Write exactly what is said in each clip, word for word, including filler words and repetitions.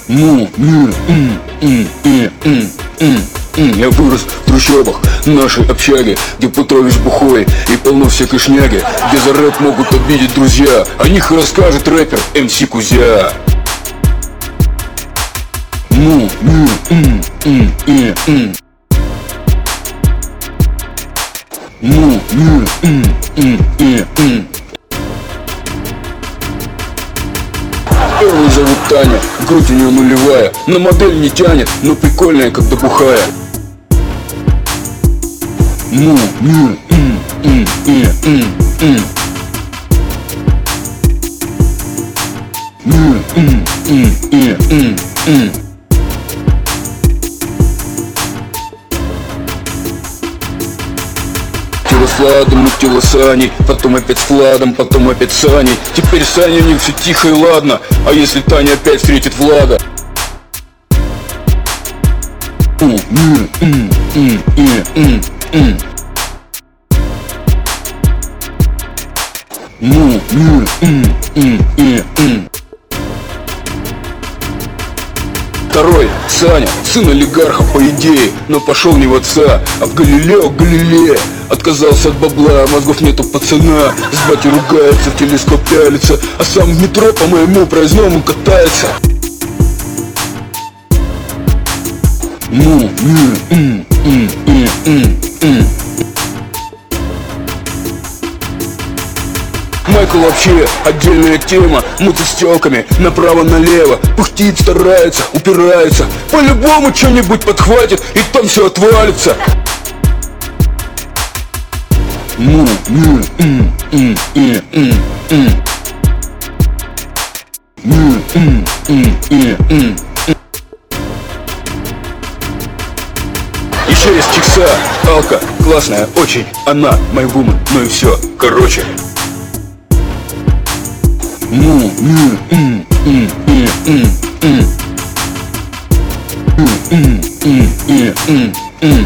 Ну, м, м, м, м, м, м, м. Я вырос в трущобах нашей общаги, где Петрович бухой и полно всякой шняги, где за рэп могут обидеть друзья. О них расскажет рэпер эм си Кузя. Ну, м, м, м, м, м. Ну, м, м, м, м, м. Первую зовут Таня, грудь у нее нулевая, на модель не тянет, но прикольная, когда бухая. Ну, м, м, м, м, м, м. М, м, м, м, м, м. Тело с Владом, ну тело с Аней, потом опять с Владом, потом опять с Аней. Теперь с Аней у них все тихо и ладно, а если Таня опять встретит Влада? М, м, м, м, м, м, м. Ну, м, м, м, м, м. Второй, Саня, сын олигарха по идее, но пошел не в отца, а в Галилео Галилея. Отказался от бабла, мозгов нету пацана, с батей ругается, в телескоп пялится, а сам в метро по моему проездному катается. Ну, м, м, м, м, м, м. Майкл вообще отдельная тема, мутит с телками направо-налево, пыхтит, старается, упирается, по-любому что-нибудь подхватит и там все отвалится. Ну, м, м, м, м, м, м. М, м, м, м, м. Еще есть Чикса, Алка, классная очень, она, мой вумен, ну и все, короче. Ну, м, м, м, м, м, м. М, м, м, м, м, м.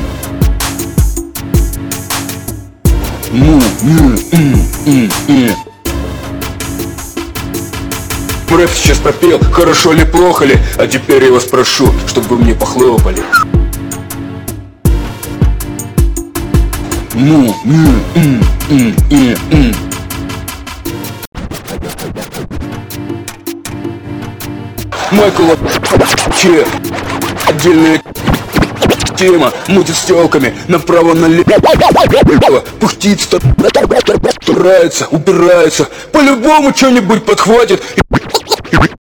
Ну, м, м, м, м. Рэп сейчас пропел, хорошо ли, плохо ли, а теперь я вас прошу, чтобы вы мне похлопали. Ну, м, м, м, м, м. Майкл вообще отдельная тема, мутит с телками направо-налево, пыхтит, старается, упирается, по-любому что-нибудь подхватит.